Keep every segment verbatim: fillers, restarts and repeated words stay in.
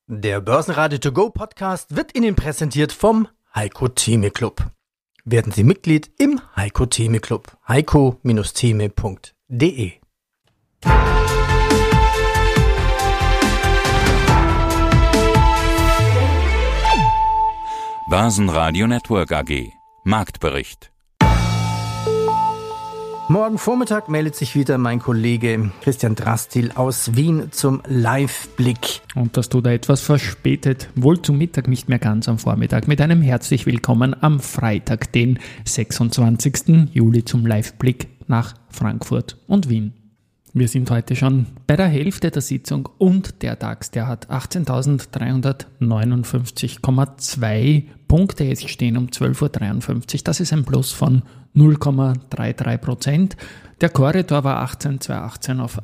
Der Börsenradio To Go Podcast wird Ihnen präsentiert vom Heiko Theme Club. Werden Sie Mitglied im Heiko Theme Club. heiko Theme punkt de. Börsenradio Network A G. Marktbericht. Morgen Vormittag meldet sich wieder mein Kollege Christian Drastil aus Wien zum Live-Blick. Und das tut er etwas verspätet, wohl zum Mittag, nicht mehr ganz am Vormittag, mit einem herzlich willkommen am Freitag, den sechsundzwanzigsten Juli zum Live-Blick nach Frankfurt und Wien. Wir sind heute schon bei der Hälfte der Sitzung und der DAX, der hat achtzehntausenddreihundertneunundfünfzig Komma zwei Punkte jetzt stehen um zwölf Uhr dreiundfünfzig. Das ist ein Plus von null Komma dreiunddreißig Prozent. Der Korridor war achtzehntausendzweihundertachtzehn auf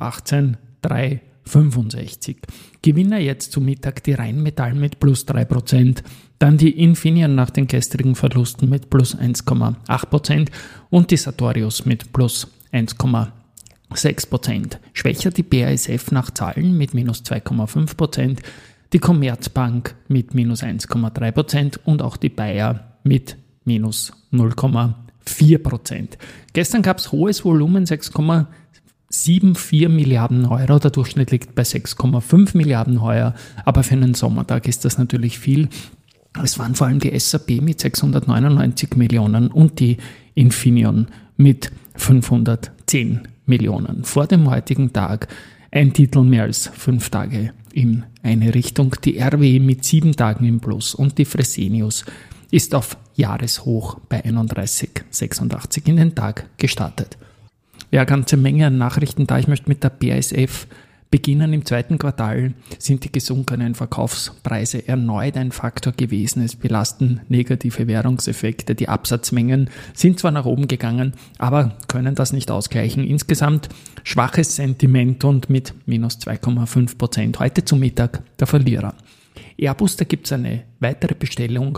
achtzehntausenddreihundertfünfundsechzig. Gewinner jetzt zu Mittag die Rheinmetall mit plus drei Prozent, dann die Infineon nach den gestrigen Verlusten mit plus eins Komma acht Prozent und die Sartorius mit plus eins Komma sechs Prozent. Schwächer die B A S F nach Zahlen mit minus zwei Komma fünf Prozent, die Commerzbank mit minus eins Komma drei Prozent und auch die Bayer mit minus null Komma vier Prozent. Gestern gab es hohes Volumen, sechs Komma vierundsiebzig Milliarden Euro. Der Durchschnitt liegt bei sechs Komma fünf Milliarden Euro, aber für einen Sommertag ist das natürlich viel. Es waren vor allem die S A P mit sechshundertneunundneunzig Millionen und die Infineon mit fünfhundertzehn Millionen. Vor dem heutigen Tag ein Titel mehr als fünf Tage in eine Richtung. Die R W E mit sieben Tagen im Plus und die Fresenius ist auf Jahreshoch bei einunddreißig Komma sechsundachtzig in den Tag gestartet. Ja, ganze Menge an Nachrichten da. Ich möchte mit der B A S F beginnen. Im zweiten Quartal sind die gesunkenen Verkaufspreise erneut ein Faktor gewesen. Es belasten negative Währungseffekte. Die Absatzmengen sind zwar nach oben gegangen, aber können das nicht ausgleichen. Insgesamt schwaches Sentiment und mit minus zwei Komma fünf Prozent. Heute zu Mittag der Verlierer. Airbus, da gibt es eine weitere Bestellung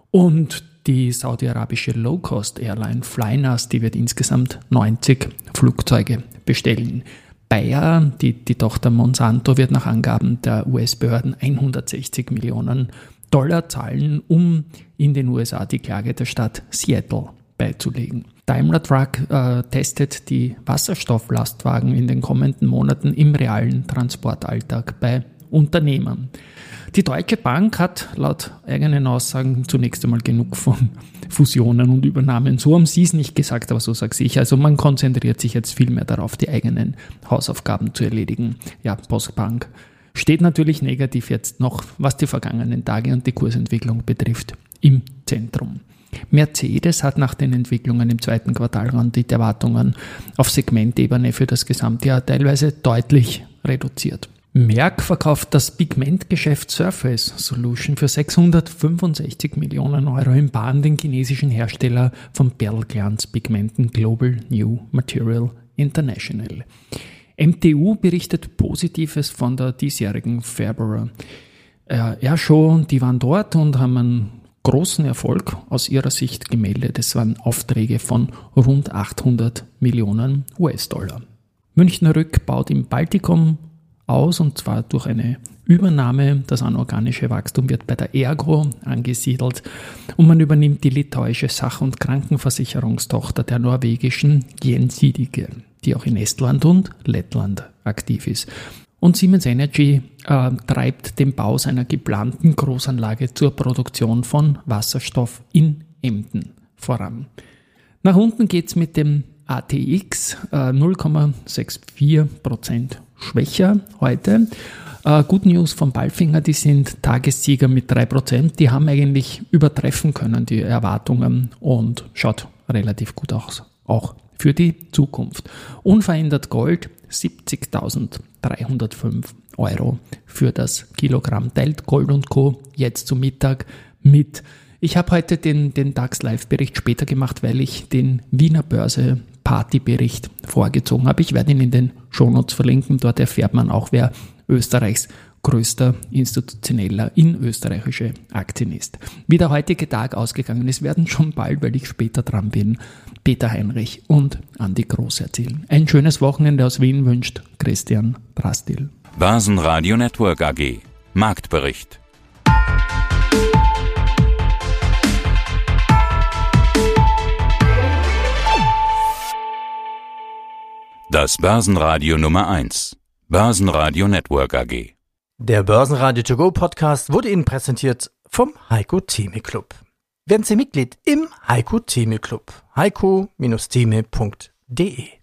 und die saudi-arabische Low-Cost-Airline Flynas, die wird insgesamt neunzig Flugzeuge bestellen. Bayer, die, die Tochter Monsanto, wird nach Angaben der U S-Behörden hundertsechzig Millionen Dollar zahlen, um in den U S A die Klage der Stadt Seattle beizulegen. Daimler Truck äh, testet die Wasserstofflastwagen in den kommenden Monaten im realen Transportalltag bei Unternehmen. Die Deutsche Bank hat laut eigenen Aussagen zunächst einmal genug von Fusionen und Übernahmen. So haben sie es nicht gesagt, aber so sage ich. Also man konzentriert sich jetzt viel mehr darauf, die eigenen Hausaufgaben zu erledigen. Ja, Postbank steht natürlich negativ jetzt noch, was die vergangenen Tage und die Kursentwicklung betrifft, im Zentrum. Mercedes hat nach den Entwicklungen im zweiten Quartal die Erwartungen auf Segmentebene für das Gesamtjahr teilweise deutlich reduziert. Merck verkauft das Pigmentgeschäft Surface Solution für sechshundertfünfundsechzig Millionen Euro im Bar an den chinesischen Hersteller von Perlglanzpigmenten Global New Material International. M T U berichtet Positives von der diesjährigen Februar Air Show. Die waren dort und haben einen großen Erfolg aus ihrer Sicht gemeldet. Es waren Aufträge von rund achthundert Millionen U S-Dollar. Münchner Rück baut im Baltikum aus, und zwar durch eine Übernahme. Das anorganische Wachstum wird bei der Ergo angesiedelt und man übernimmt die litauische Sach- und Krankenversicherungstochter der norwegischen Gjensidige, die auch in Estland und Lettland aktiv ist. Und Siemens Energy äh, treibt den Bau seiner geplanten Großanlage zur Produktion von Wasserstoff in Emden voran. Nach unten geht es mit dem A T X äh, null Komma vierundsechzig Prozent schwächer heute. Äh, Good News von Palfinger, die sind Tagessieger mit drei Prozent. Die haben eigentlich übertreffen können, die Erwartungen, und schaut relativ gut aus, auch für die Zukunft. Unverändert Gold, siebzigtausenddreihundertfünf Euro für das Kilogramm. Teilt Gold und Co. jetzt zum Mittag mit. Ich habe heute den, den DAX-Live-Bericht später gemacht, weil ich den Wiener Börse Partybericht vorgezogen habe. Ich werde ihn in den Shownotes verlinken. Dort erfährt man auch, wer Österreichs größter institutioneller inösterreichische Aktien ist. Wie der heutige Tag ausgegangen ist, werden schon bald, weil ich später dran bin, Peter Heinrich und Andi Groß erzählen. Ein schönes Wochenende aus Wien wünscht Christian Drastil. Börsenradio Network A G. Marktbericht. Das Börsenradio Nummer eins. Börsenradio Network A G. Der Börsenradio To Go Podcast wurde Ihnen präsentiert vom Heiko Thieme Club. Werden Sie Mitglied im Heiko Thieme Club. heiko Bindestrich thieme punkt de